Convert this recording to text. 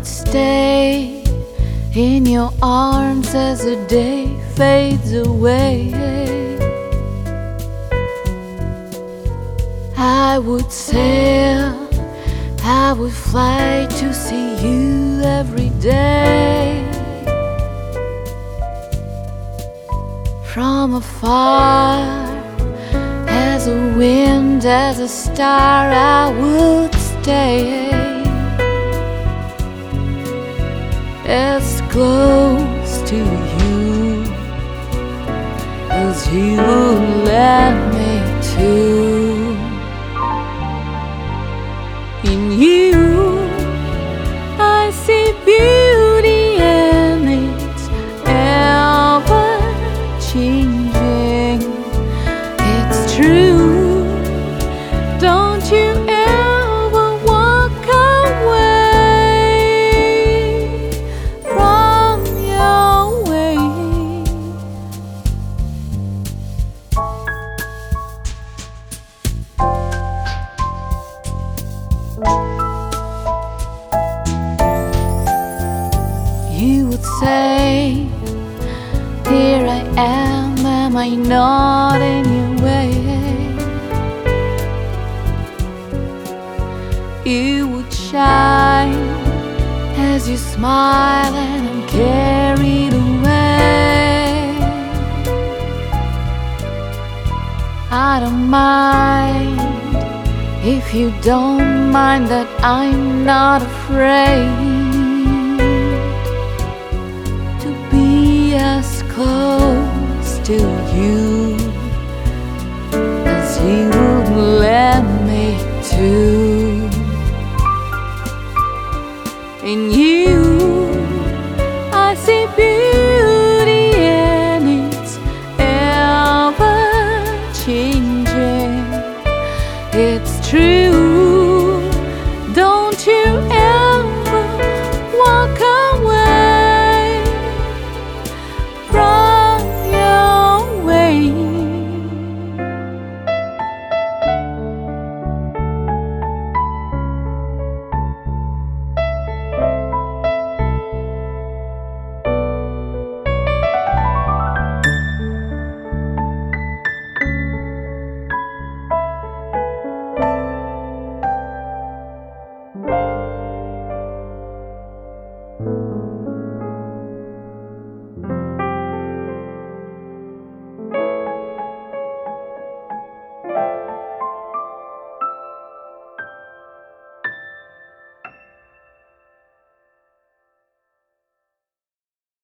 would stay in your arms as the day fades away. I would sail, I would fly to see you every day. From afar, as a wind, as a star, I would stay as close to you as you would let me to. In you I see beauty and it's ever changing. It's true, don't you ever walk away from your way. You would say, here I am I not in your way? You would shine as you smile and I'm carried away. I don't mind if you don't mind that I'm not afraid as close to you as you would let me to. In you I see beauty and it's ever changing. It's true, don't you ever walk away from your way.